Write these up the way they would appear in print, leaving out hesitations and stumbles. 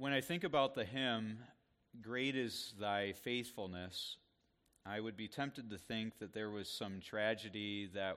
When I think about the hymn, "Great is Thy Faithfulness," I would be tempted to think that there was some tragedy that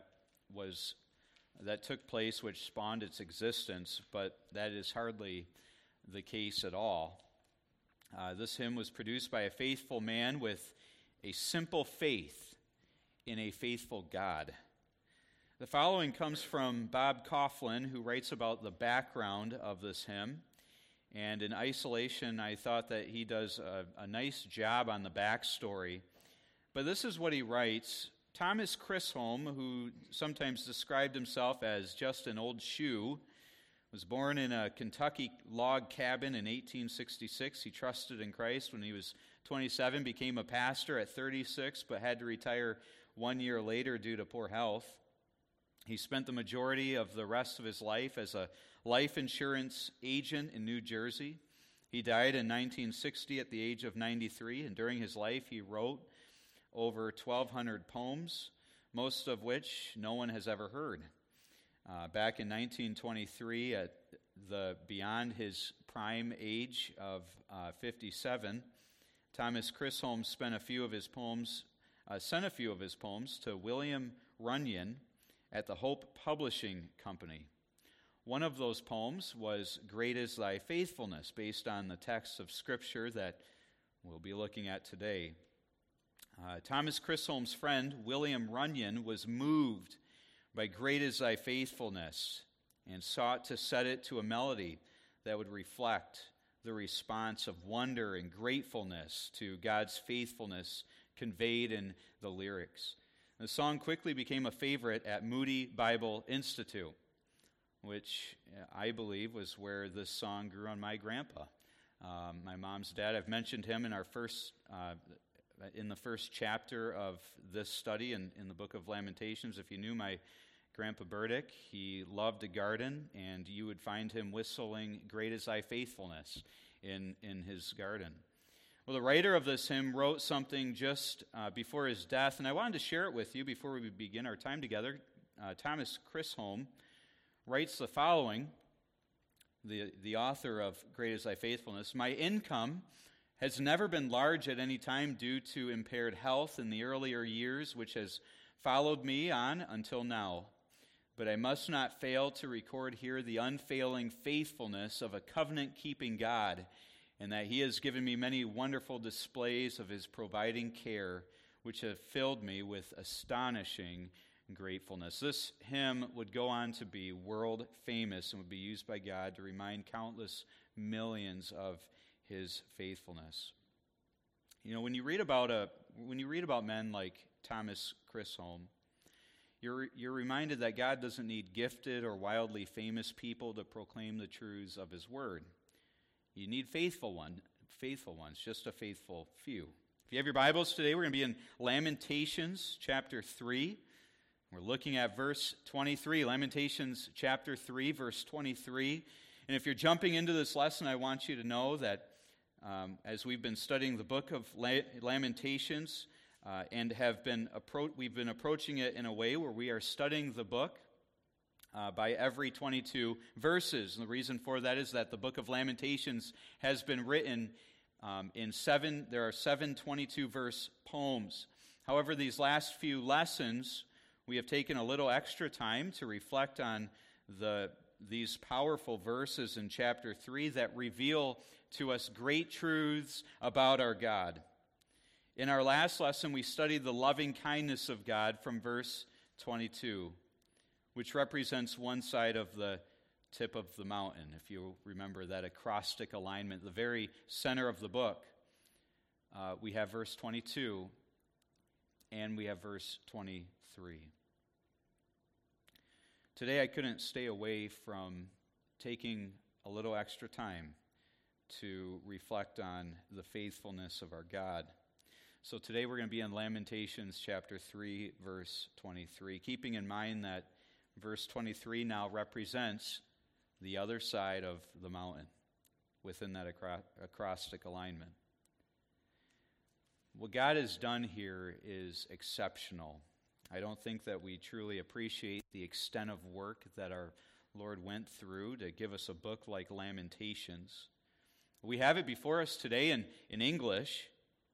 took place which spawned its existence, but that is hardly the case at all. This hymn was produced by a faithful man with a simple faith in a faithful God. The following comes from Bob Coughlin, who writes about the background of this hymn. And in isolation, I thought that he does a nice job on the backstory. But this is what he writes. Thomas Chisholm, who sometimes described himself as just an old shoe, was born in a Kentucky log cabin in 1866. He trusted in Christ when he was 27, became a pastor at 36, but had to retire 1 year later due to poor health. He spent the majority of the rest of his life as a life insurance agent in New Jersey. He died in 1960 at the age of 93, and during his life he wrote over 1,200 poems, most of which no one has ever heard. Back in 1923, beyond his prime age of 57, Thomas Chisholm sent a few of his poems to William Runyon at the Hope Publishing Company. One of those poems was "Great is Thy Faithfulness," based on the text of Scripture that we'll be looking at today. Thomas Chisholm's friend, William Runyon, was moved by "Great is Thy Faithfulness" and sought to set it to a melody that would reflect the response of wonder and gratefulness to God's faithfulness conveyed in the lyrics. The song quickly became a favorite at Moody Bible Institute, which I believe was where this song grew on my grandpa. My mom's dad, I've mentioned him in the first chapter of this study in the book of Lamentations. If you knew my Grandpa Burdick, he loved to garden, and you would find him whistling "Great is Thy Faithfulness" in his garden. Well, the writer of this hymn wrote something just before his death, and I wanted to share it with you before we begin our time together. Thomas Chisholm writes the following, the author of "Great is Thy Faithfulness." "My income has never been large at any time due to impaired health in the earlier years, which has followed me on until now. But I must not fail to record here the unfailing faithfulness of a covenant-keeping God, and that He has given me many wonderful displays of His providing care, which have filled me with astonishing gratefulness." This hymn would go on to be world famous and would be used by God to remind countless millions of His faithfulness. You know, when you read about men like Thomas Chisholm, you're reminded that God doesn't need gifted or wildly famous people to proclaim the truths of His Word. You need faithful ones, just a faithful few. If you have your Bibles today, we're going to be in Lamentations chapter 3. We're looking at verse 23, Lamentations chapter 3, verse 23. And if you're jumping into this lesson, I want you to know that as we've been studying the book of Lamentations and we've been approaching it in a way where we are studying the book by every 22 verses. And the reason for that is that the book of Lamentations has been written there are 7 22-verse poems. However, these last few lessons, we have taken a little extra time to reflect on these powerful verses in chapter 3 that reveal to us great truths about our God. In our last lesson, we studied the loving kindness of God from verse 22, which represents one side of the tip of the mountain, if you remember that acrostic alignment, the very center of the book. We have verse 22, and we have verse 23. Today I couldn't stay away from taking a little extra time to reflect on the faithfulness of our God. So today we're going to be in Lamentations chapter 3, verse 23, keeping in mind that verse 23 now represents the other side of the mountain within that acrostic alignment. What God has done here is exceptional. I don't think that we truly appreciate the extent of work that our Lord went through to give us a book like Lamentations. We have it before us today in English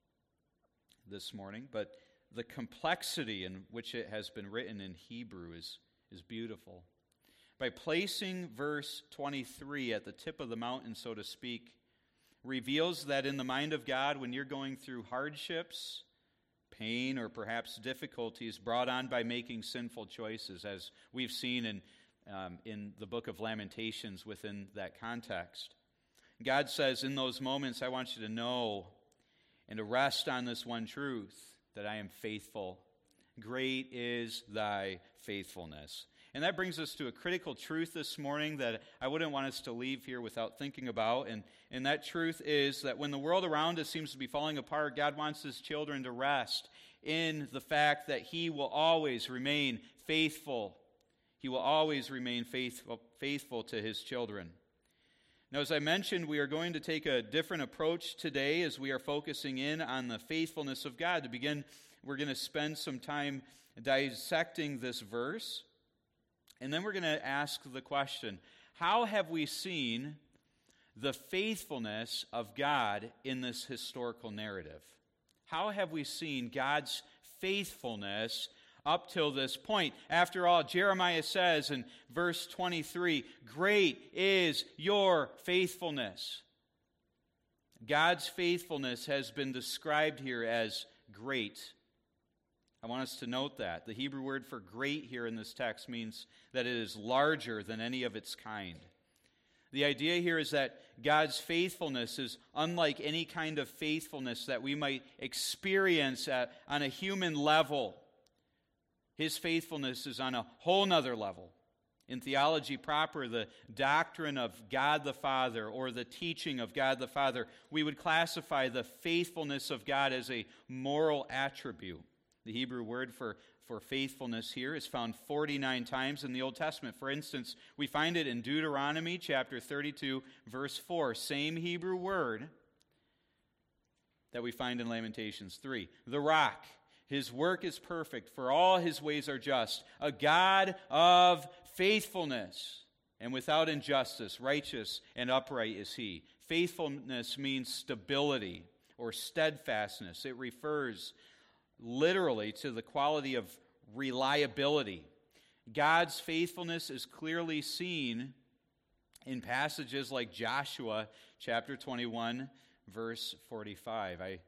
this morning, but the complexity in which it has been written in Hebrew is beautiful. By placing verse 23 at the tip of the mountain, so to speak, reveals that in the mind of God, when you're going through hardships, pain, or perhaps difficulties brought on by making sinful choices, as we've seen in the book of Lamentations within that context, God says, in those moments, I want you to know and to rest on this one truth, that I am faithful. Great is thy faithfulness. And that brings us to a critical truth this morning that I wouldn't want us to leave here without thinking about. And that truth is that when the world around us seems to be falling apart, God wants his children to rest in the fact that he will always remain faithful. He will always remain faithful to his children. Now, as I mentioned, we are going to take a different approach today as we are focusing in on the faithfulness of God. To begin, we're going to spend some time dissecting this verse, and then we're going to ask the question, how have we seen the faithfulness of God in this historical narrative? How have we seen God's faithfulness up till this point? After all, Jeremiah says in verse 23, great is your faithfulness. God's faithfulness has been described here as great. I want us to note that. The Hebrew word for great here in this text means that it is larger than any of its kind. The idea here is that God's faithfulness is unlike any kind of faithfulness that we might experience on a human level. His faithfulness is on a whole nother level. In theology proper, the doctrine of God the Father or the teaching of God the Father, we would classify the faithfulness of God as a moral attribute. The Hebrew word for faithfulness here is found 49 times in the Old Testament. For instance, we find it in Deuteronomy chapter 32, verse 4. Same Hebrew word that we find in Lamentations 3. The rock. His work is perfect, for all his ways are just. A God of faithfulness, and without injustice, righteous and upright is he. Faithfulness means stability or steadfastness. It refers literally to the quality of reliability. God's faithfulness is clearly seen in passages like Joshua chapter 21, verse 45. I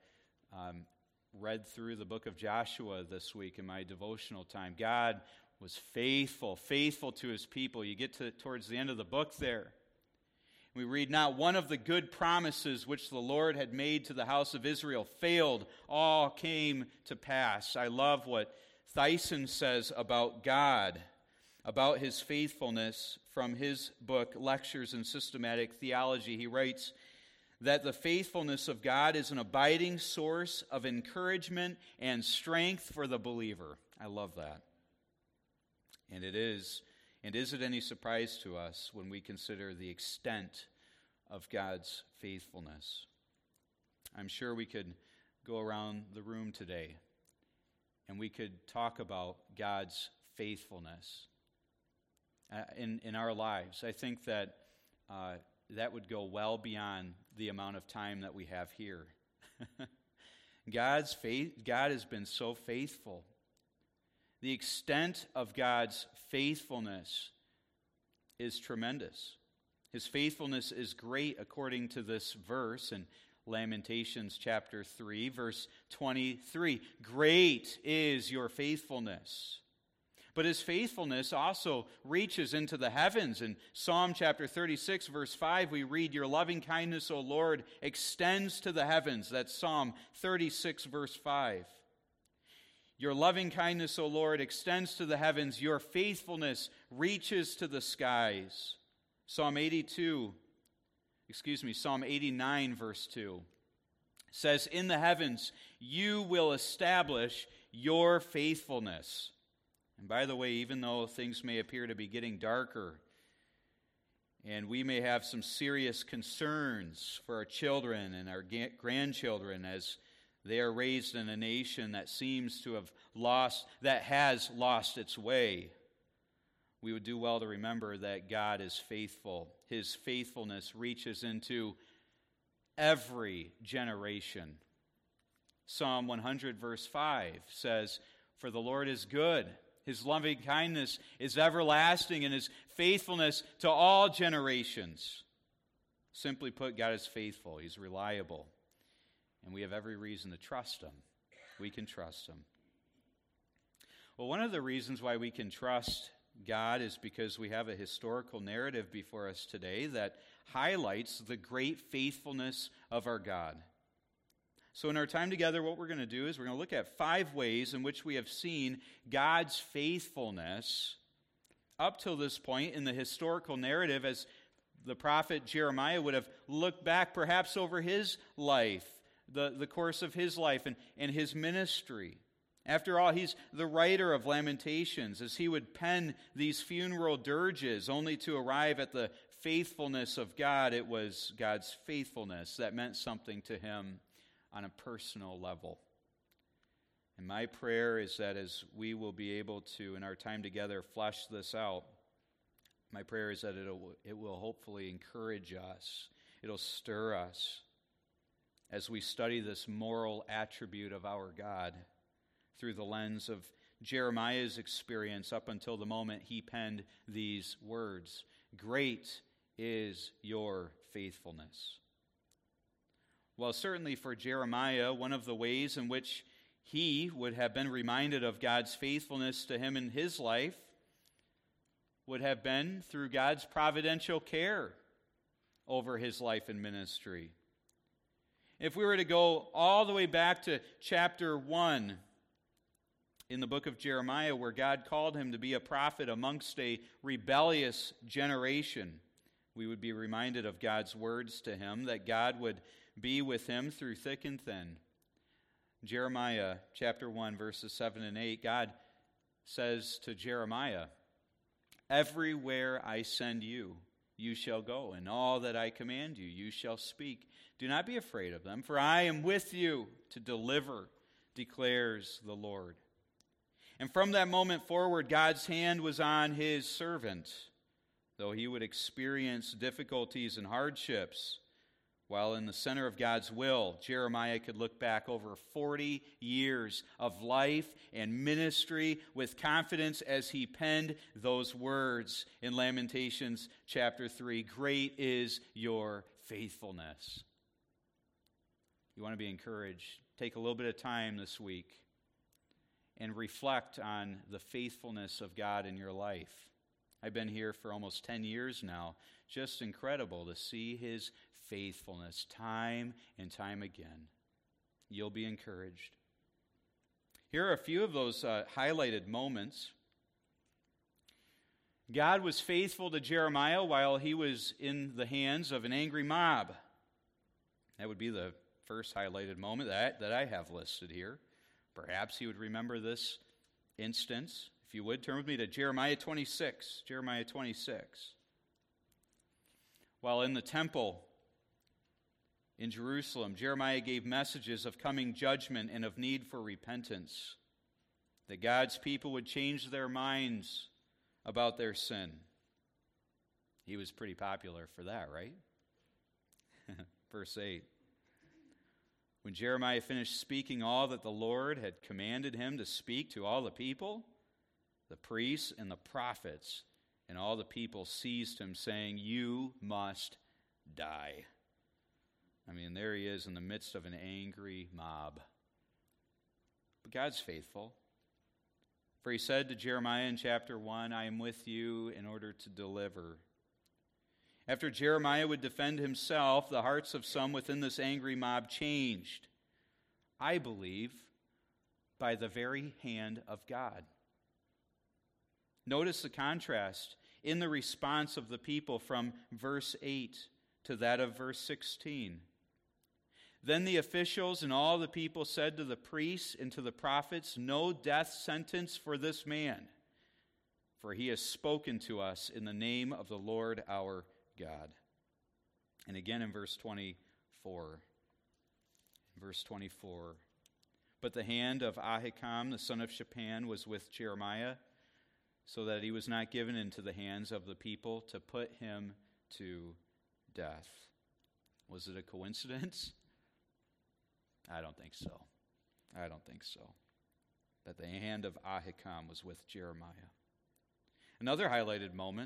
read through the book of Joshua this week in my devotional time. God was faithful to his people. You get towards the end of the book there. We read, not one of the good promises which the Lord had made to the house of Israel failed. All came to pass. I love what Thyssen says about God, about his faithfulness from his book, Lectures in Systematic Theology. He writes that the faithfulness of God is an abiding source of encouragement and strength for the believer. I love that. And it is. And is it any surprise to us when we consider the extent of God's faithfulness? I'm sure we could go around the room today and we could talk about God's faithfulness in our lives. I think that that would go well beyond the amount of time that we have here. God has been so faithful. The extent of God's faithfulness is tremendous. His faithfulness is great according to this verse in Lamentations chapter 3, verse 23. Great is your faithfulness. But his faithfulness also reaches into the heavens. In Psalm chapter 36, verse 5, we read, your loving kindness, O Lord, extends to the heavens. That's Psalm 36, verse 5. Your loving kindness, O Lord, extends to the heavens. Your faithfulness reaches to the skies. Psalm 89, verse 2 says, in the heavens you will establish your faithfulness. And by the way, even though things may appear to be getting darker, and we may have some serious concerns for our children and our grandchildren as they are raised in a nation that seems to have has lost its way, we would do well to remember that God is faithful. His faithfulness reaches into every generation. Psalm 100 verse 5 says, "For the Lord is good. His loving kindness is everlasting, and his faithfulness to all generations." Simply put, God is faithful. He's reliable. And we have every reason to trust him. We can trust him. Well, one of the reasons why we can trust God is because we have a historical narrative before us today that highlights the great faithfulness of our God. So in our time together, what we're going to do is we're going to look at 5 ways in which we have seen God's faithfulness up till this point in the historical narrative, as the prophet Jeremiah would have looked back perhaps over his life, the course of his life and his ministry. After all, he's the writer of Lamentations, as he would pen these funeral dirges only to arrive at the faithfulness of God. It was God's faithfulness that meant something to him on a personal level. And my prayer is that as we will be able to, in our time together, flesh this out, my prayer is that it will hopefully encourage us. It'll stir us as we study this moral attribute of our God through the lens of Jeremiah's experience up until the moment he penned these words. Great is your faithfulness. Well, certainly for Jeremiah, one of the ways in which he would have been reminded of God's faithfulness to him in his life would have been through God's providential care over his life and ministry. If we were to go all the way back to chapter 1 in the book of Jeremiah, where God called him to be a prophet amongst a rebellious generation, we would be reminded of God's words to him, that God would be with him through thick and thin. Jeremiah chapter 1, verses 7 and 8, God says to Jeremiah, "Everywhere I send you, you shall go, and all that I command you, you shall speak. Do not be afraid of them, for I am with you to deliver, declares the Lord." And from that moment forward, God's hand was on his servant, though he would experience difficulties and hardships. While in the center of God's will, Jeremiah could look back over 40 years of life and ministry with confidence as he penned those words in Lamentations chapter 3. Great is your faithfulness. You want to be encouraged? Take a little bit of time this week and reflect on the faithfulness of God in your life. I've been here for almost 10 years now. Just incredible to see his faithfulness time and time again. You'll be encouraged. Here are a few of those highlighted moments. God was faithful to Jeremiah while he was in the hands of an angry mob. That would be the first highlighted moment that I have listed here. Perhaps he would remember this instance. If you would, turn with me to Jeremiah 26. Jeremiah 26. While in the temple in Jerusalem, Jeremiah gave messages of coming judgment and of need for repentance, that God's people would change their minds about their sin. He was pretty popular for that, right? Verse 8. When Jeremiah finished speaking all that the Lord had commanded him to speak to all the people, the priests and the prophets and all the people seized him, saying, "You must die." I mean, there he is in the midst of an angry mob. But God's faithful. For he said to Jeremiah in chapter 1, "I am with you in order to deliver." After Jeremiah would defend himself, the hearts of some within this angry mob changed. I believe by the very hand of God. Notice the contrast in the response of the people from verse 8 to that of verse 16. Then the officials and all the people said to the priests and to the prophets, "No death sentence for this man, for he has spoken to us in the name of the Lord our God." And again in verse 24. But the hand of Ahikam, the son of Shaphan, was with Jeremiah, so that he was not given into the hands of the people to put him to death. Was it a coincidence? I don't think so. I don't think so. That the hand of Ahikam was with Jeremiah. Another highlighted moment,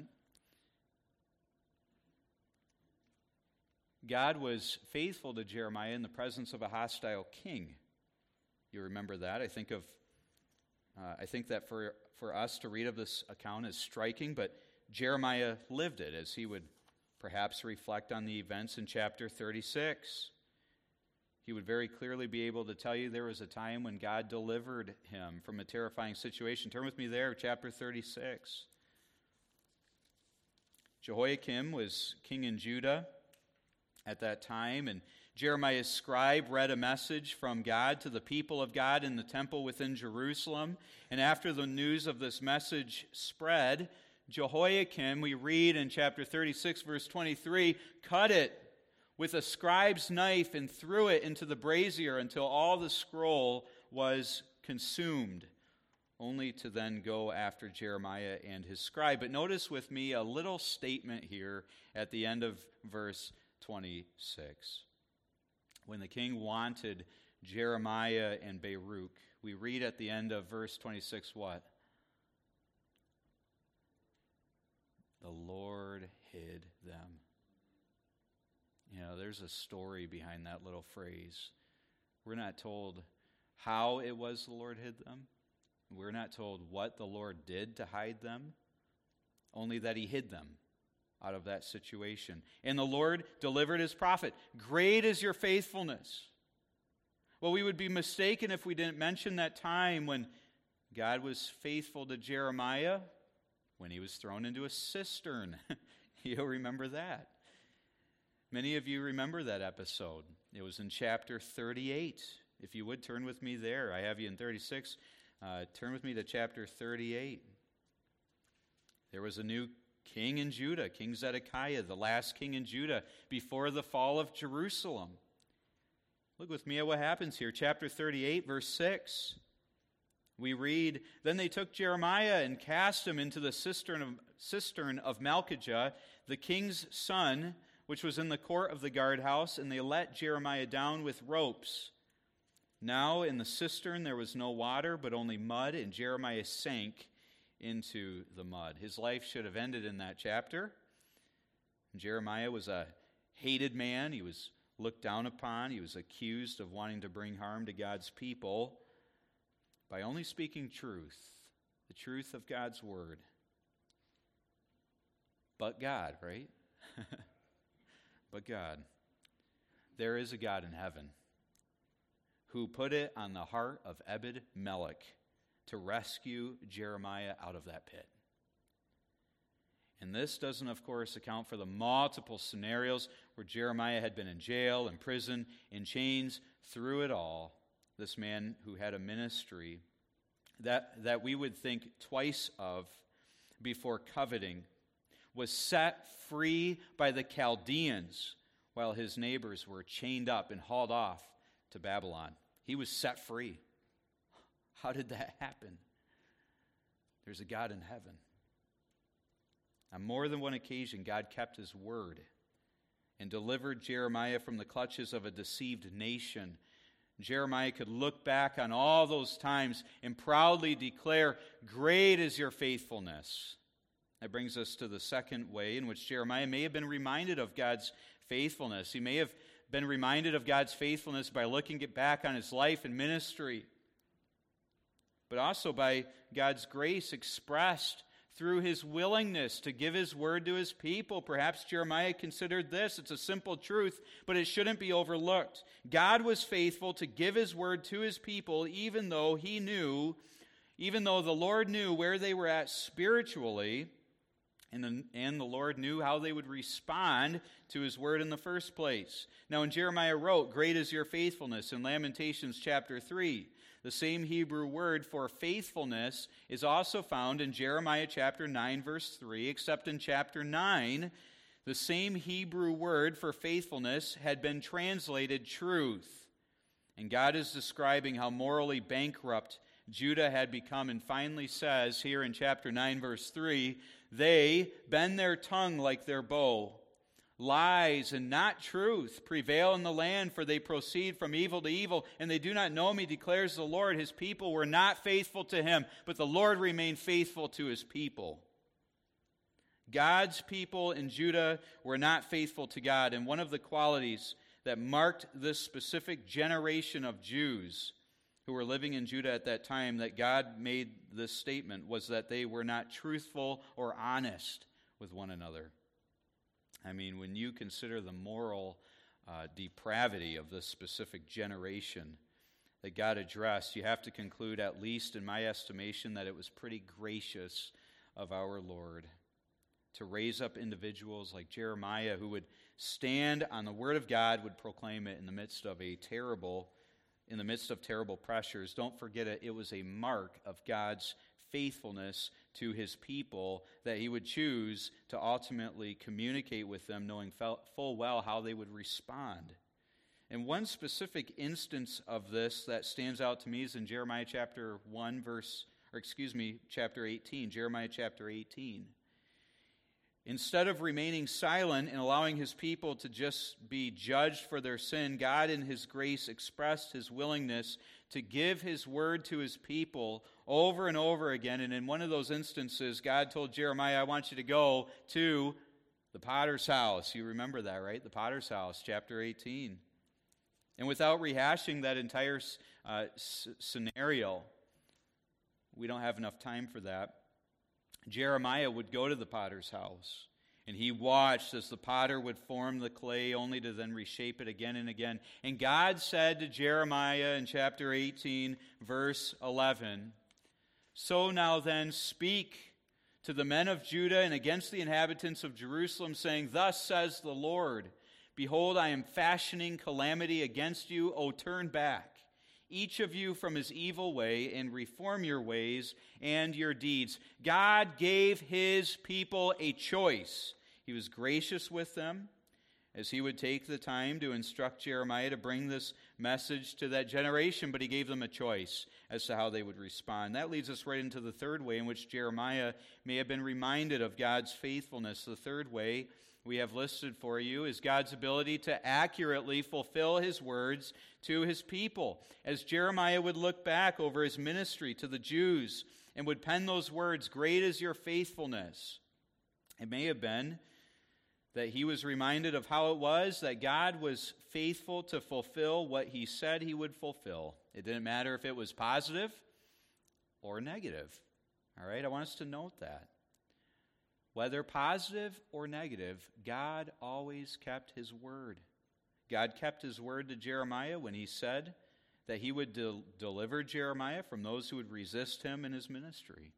God was faithful to Jeremiah in the presence of a hostile king. You remember that? I think that for us to read of this account is striking, but Jeremiah lived it, as he would perhaps reflect on the events in chapter 36. He would very clearly be able to tell you there was a time when God delivered him from a terrifying situation. Turn with me there, chapter 36. Jehoiakim was king in Judah at that time, and Jeremiah's scribe read a message from God to the people of God in the temple within Jerusalem. And after the news of this message spread, Jehoiakim, we read in chapter 36, verse 23, cut it with a scribe's knife and threw it into the brazier until all the scroll was consumed, only to then go after Jeremiah and his scribe. But notice with me a little statement here at the end of verse 26. When the king wanted Jeremiah and Baruch, we read at the end of verse 26 what? The Lord hid them. You know, there's a story behind that little phrase. We're not told how it was the Lord hid them. We're not told what the Lord did to hide them, only that he hid them out of that situation. And the Lord delivered his prophet. Great is your faithfulness. Well, we would be mistaken if we didn't mention that time when God was faithful to Jeremiah when he was thrown into a cistern. You'll remember that. Many of you remember that episode. It was in chapter 38. If you would turn with me there. I have you in 36. Turn with me to chapter 38. There was a new king in Judah, King Zedekiah, the last king in Judah before the fall of Jerusalem. Look with me at what happens here. Chapter 38, verse 6. We read, Then they took Jeremiah and cast him into the cistern of Malchijah, the king's son, which was in the court of the guardhouse, and they let Jeremiah down with ropes. Now in the cistern there was no water, but only mud, and Jeremiah sank into the mud. His life should have ended in that chapter. Jeremiah was a hated man. He was looked down upon. He was accused of wanting to bring harm to God's people by only speaking truth, the truth of God's word. But God, right? But God. There is a God in heaven who put it on the heart of Ebed-Melech to rescue Jeremiah out of that pit. And this doesn't, of course, account for the multiple scenarios where Jeremiah had been in jail, in prison, in chains. Through it all, this man who had a ministry that we would think twice of before coveting was set free by the Chaldeans while his neighbors were chained up and hauled off to Babylon. He was set free. How did that happen? There's a God in heaven. On more than one occasion, God kept his word and delivered Jeremiah from the clutches of a deceived nation. Jeremiah could look back on all those times and proudly declare, Great is your faithfulness. That brings us to the second way in which Jeremiah may have been reminded of God's faithfulness. He may have been reminded of God's faithfulness by looking back on his life and ministry, but also by God's grace expressed through his willingness to give his word to his people. Perhaps Jeremiah considered this. It's a simple truth, but it shouldn't be overlooked. God was faithful to give his word to his people, even though the Lord knew where they were at spiritually, and the Lord knew how they would respond to his word in the first place. Now, when Jeremiah wrote, Great is your faithfulness, in Lamentations chapter 3, the same Hebrew word for faithfulness is also found in Jeremiah chapter 9, verse 3, except in chapter 9, the same Hebrew word for faithfulness had been translated truth. And God is describing how morally bankrupt Judah had become, and finally says here in chapter 9, verse 3, They bend their tongue like their bow. Lies and not truth prevail in the land, for they proceed from evil to evil, and they do not know me, declares the Lord. His people were not faithful to him, but the Lord remained faithful to his people. God's people in Judah were not faithful to God, and one of the qualities that marked this specific generation of Jews who were living in Judah at that time that God made this statement was that they were not truthful or honest with one another. I mean, when you consider the moral depravity of this specific generation that God addressed, you have to conclude, at least in my estimation, that it was pretty gracious of our Lord to raise up individuals like Jeremiah who would stand on the Word of God, would proclaim it in the midst of terrible pressures. Don't forget it, it was a mark of God's faithfulness to his people that he would choose to ultimately communicate with them, knowing full well how they would respond. And one specific instance of this that stands out to me is in Jeremiah chapter 18, Jeremiah chapter 18. Instead of remaining silent and allowing his people to just be judged for their sin, God in his grace expressed his willingness to give his word to his people over and over again. And in one of those instances, God told Jeremiah, I want you to go to the potter's house. You remember that, right? The potter's house, chapter 18. And without rehashing that entire scenario, we don't have enough time for that. Jeremiah would go to the potter's house, and he watched as the potter would form the clay only to then reshape it again and again. And God said to Jeremiah in chapter 18, verse 11, So now then speak to the men of Judah and against the inhabitants of Jerusalem, saying, Thus says the Lord, Behold, I am fashioning calamity against you. O turn back, each of you from his evil way, and reform your ways and your deeds. God gave his people a choice. He was gracious with them as he would take the time to instruct Jeremiah to bring this message to that generation, but he gave them a choice as to how they would respond. That leads us right into the third way in which Jeremiah may have been reminded of God's faithfulness. The third way we have listed for you is God's ability to accurately fulfill his words to his people. As Jeremiah would look back over his ministry to the Jews and would pen those words, Great is your faithfulness. It may have been that he was reminded of how it was that God was faithful to fulfill what he said he would fulfill. It didn't matter if it was positive or negative. All right, I want us to note that. Whether positive or negative, God always kept his word. God kept his word to Jeremiah when he said that he would deliver Jeremiah from those who would resist him in his ministry.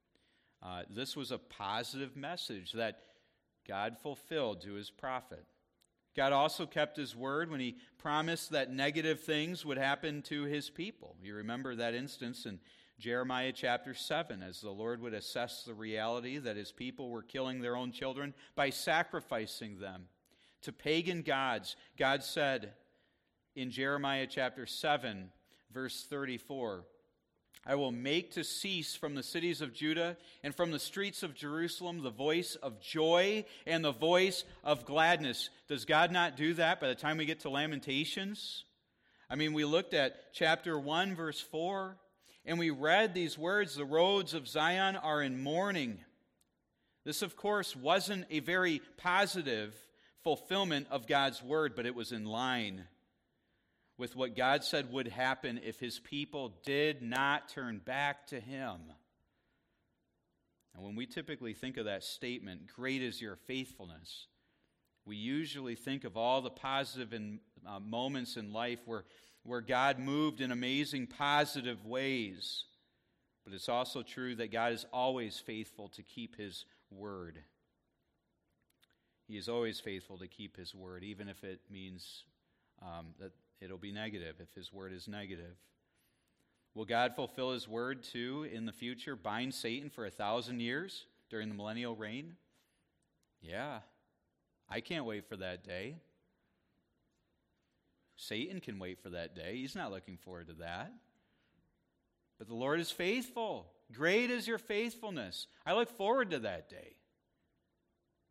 This was a positive message that God fulfilled to his prophet. God also kept his word when he promised that negative things would happen to his people. You remember that instance in Jeremiah chapter 7, as the Lord would assess the reality that his people were killing their own children by sacrificing them to pagan gods. God said in Jeremiah chapter 7, verse 34, I will make to cease from the cities of Judah and from the streets of Jerusalem the voice of joy and the voice of gladness. Does God not do that by the time we get to Lamentations? I mean, we looked at chapter 1, verse 4, and we read these words, the roads of Zion are in mourning. This, of course, wasn't a very positive fulfillment of God's word, but it was in line with what God said would happen if his people did not turn back to him. And when we typically think of that statement, great is your faithfulness, we usually think of all the positive moments in life where God moved in amazing positive ways. But it's also true that God is always faithful to keep his word. He is always faithful to keep his word, even if it means that it'll be negative, if his word is negative. Will God fulfill his word too in the future, bind Satan for 1,000 years during the millennial reign? Yeah. I can't wait for that day. Satan can wait for that day. He's not looking forward to that. But the Lord is faithful. Great is your faithfulness. I look forward to that day.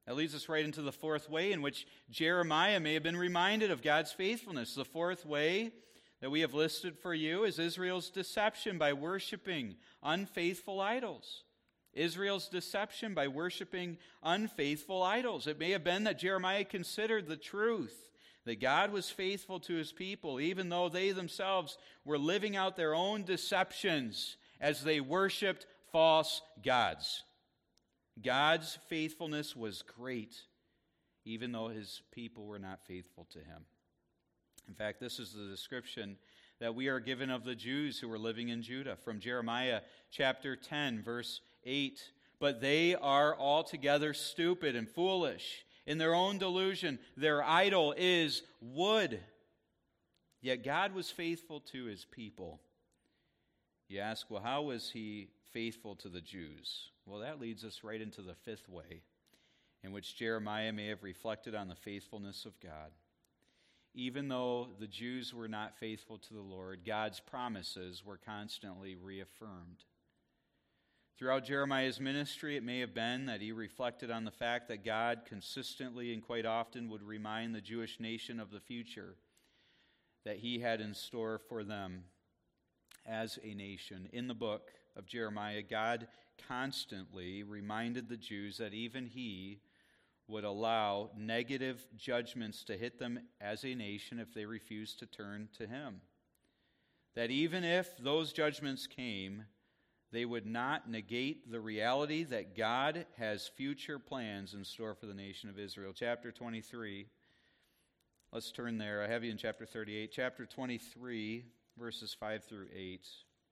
That leads us right into the fourth way in which Jeremiah may have been reminded of God's faithfulness. The fourth way that we have listed for you is Israel's deception by worshiping unfaithful idols. Israel's deception by worshiping unfaithful idols. It may have been that Jeremiah considered the truth that God was faithful to his people, even though they themselves were living out their own deceptions as they worshiped false gods. God's faithfulness was great, even though his people were not faithful to him. In fact, this is the description that we are given of the Jews who were living in Judah from Jeremiah chapter 10, verse 8. But they are altogether stupid and foolish. In their own delusion, their idol is wood. Yet God was faithful to his people. You ask, well, how was he faithful to the Jews? Well, that leads us right into the fifth way, in which Jeremiah may have reflected on the faithfulness of God. Even though the Jews were not faithful to the Lord, God's promises were constantly reaffirmed. Throughout Jeremiah's ministry, it may have been that he reflected on the fact that God consistently and quite often would remind the Jewish nation of the future that he had in store for them as a nation. In the book of Jeremiah, God constantly reminded the Jews that even he would allow negative judgments to hit them as a nation if they refused to turn to him. That even if those judgments came, they would not negate the reality that God has future plans in store for the nation of Israel. Chapter 23. Let's turn there. I have you in chapter 38. Chapter 23, verses 5 through 8.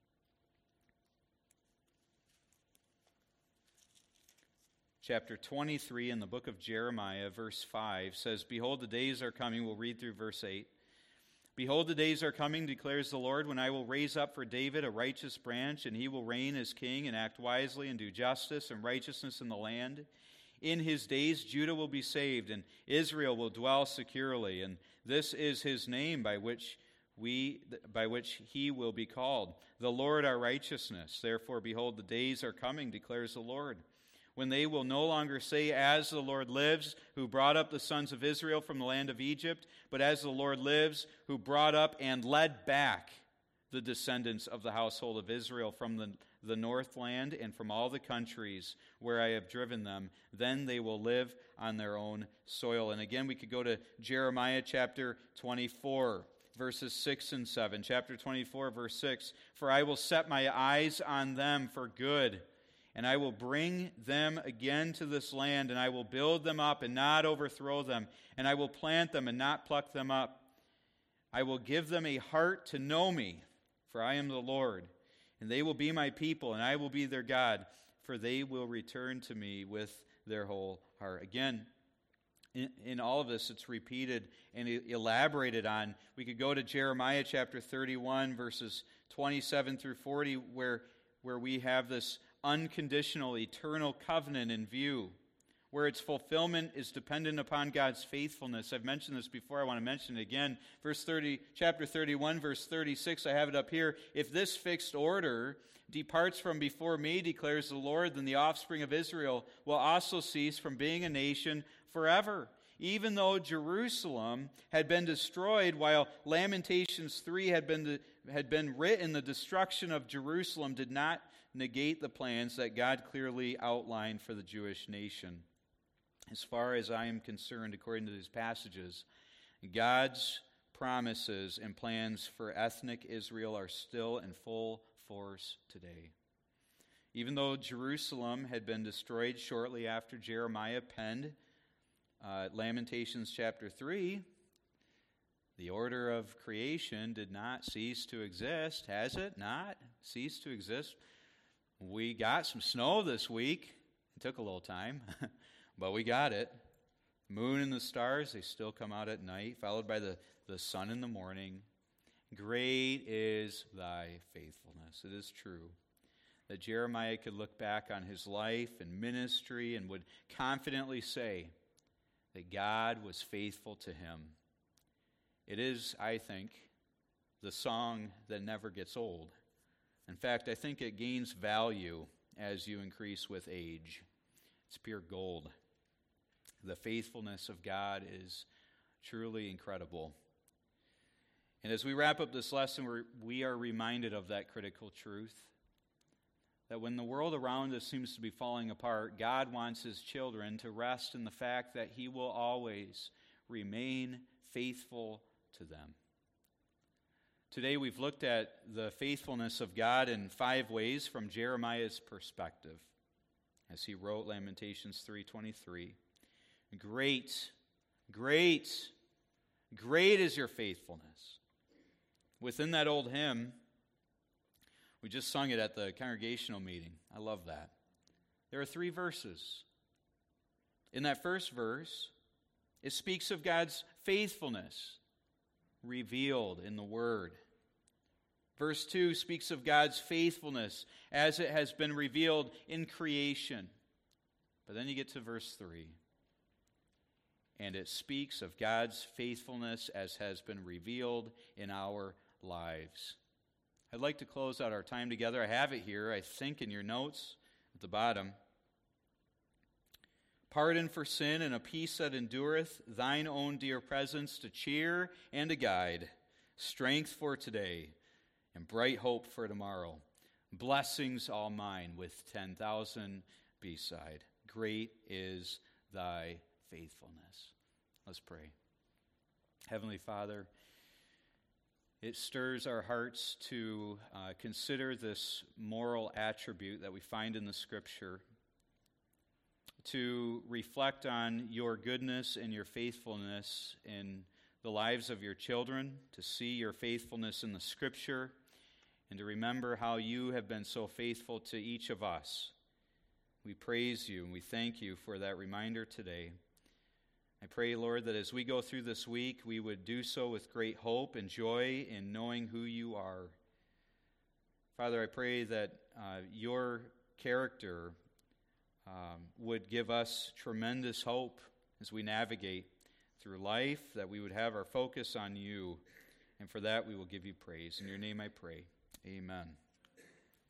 Chapter 23 in the book of Jeremiah, verse 5 says, Behold, the days are coming. We'll read through verse 8. Behold, the days are coming, declares the Lord, when I will raise up for David a righteous branch, and he will reign as king and act wisely and do justice and righteousness in the land. In his days Judah will be saved, and Israel will dwell securely, and this is his name by which he will be called, the Lord our righteousness. Therefore, behold, the days are coming, declares the Lord, when they will no longer say, As the Lord lives, who brought up the sons of Israel from the land of Egypt, but as the Lord lives, who brought up and led back the descendants of the household of Israel from the north land and from all the countries where I have driven them. Then they will live on their own soil. And again, we could go to Jeremiah chapter 24, verses 6 and 7. Chapter 24, verse 6. For I will set my eyes on them for good, and I will bring them again to this land, and I will build them up and not overthrow them, and I will plant them and not pluck them up. I will give them a heart to know me, for I am the Lord, and they will be my people, and I will be their God, for they will return to me with their whole heart. Again, in all of this, it's repeated and elaborated on. We could go to Jeremiah chapter 31, verses 27 through 40, where we have this unconditional, eternal covenant in view, where its fulfillment is dependent upon God's faithfulness. I've mentioned this before. I want to mention it again. Chapter 31, verse 36, I have it up here. If this fixed order departs from before me, declares the Lord, then the offspring of Israel will also cease from being a nation forever. Even though Jerusalem had been destroyed, while Lamentations 3 had been written, the destruction of Jerusalem did not negate the plans that God clearly outlined for the Jewish nation. As far as I am concerned, according to these passages, God's promises and plans for ethnic Israel are still in full force today. Even though Jerusalem had been destroyed shortly after Jeremiah penned Lamentations chapter 3, the order of creation did not cease to exist. Has it not ceased to exist? We got some snow this week. It took a little time, but we got it. Moon and the stars, they still come out at night, followed by the sun in the morning. Great is thy faithfulness. It is true that Jeremiah could look back on his life and ministry and would confidently say that God was faithful to him. It is, I think, the song that never gets old. In fact, I think it gains value as you increase with age. It's pure gold. The faithfulness of God is truly incredible. And as we wrap up this lesson, we are reminded of that critical truth, that when the world around us seems to be falling apart, God wants his children to rest in the fact that he will always remain faithful to them. Today we've looked at the faithfulness of God in 5 ways from Jeremiah's perspective, as he wrote Lamentations 3:23. Great, great, great is your faithfulness. Within that old hymn, we just sung it at the congregational meeting. I love that. There are 3 verses. In that first verse, it speaks of God's faithfulness revealed in the Word. Verse 2 speaks of God's faithfulness as it has been revealed in creation. But then you get to verse 3. And it speaks of God's faithfulness as has been revealed in our lives. I'd like to close out our time together. I have it here, I think, in your notes at the bottom. Pardon for sin and a peace that endureth, thine own dear presence to cheer and to guide, strength for today and bright hope for tomorrow, blessings all mine with 10,000 beside. Great is thy faithfulness. Let's pray. Heavenly Father, it stirs our hearts to consider this moral attribute that we find in the Scripture, to reflect on your goodness and your faithfulness in the lives of your children, to see your faithfulness in the Scripture, and to remember how you have been so faithful to each of us. We praise you and we thank you for that reminder today. I pray, Lord, that as we go through this week, we would do so with great hope and joy in knowing who you are. Father, I pray that your character would give us tremendous hope as we navigate through life, that we would have our focus on you, and for that we will give you praise. In your name I pray. Amen.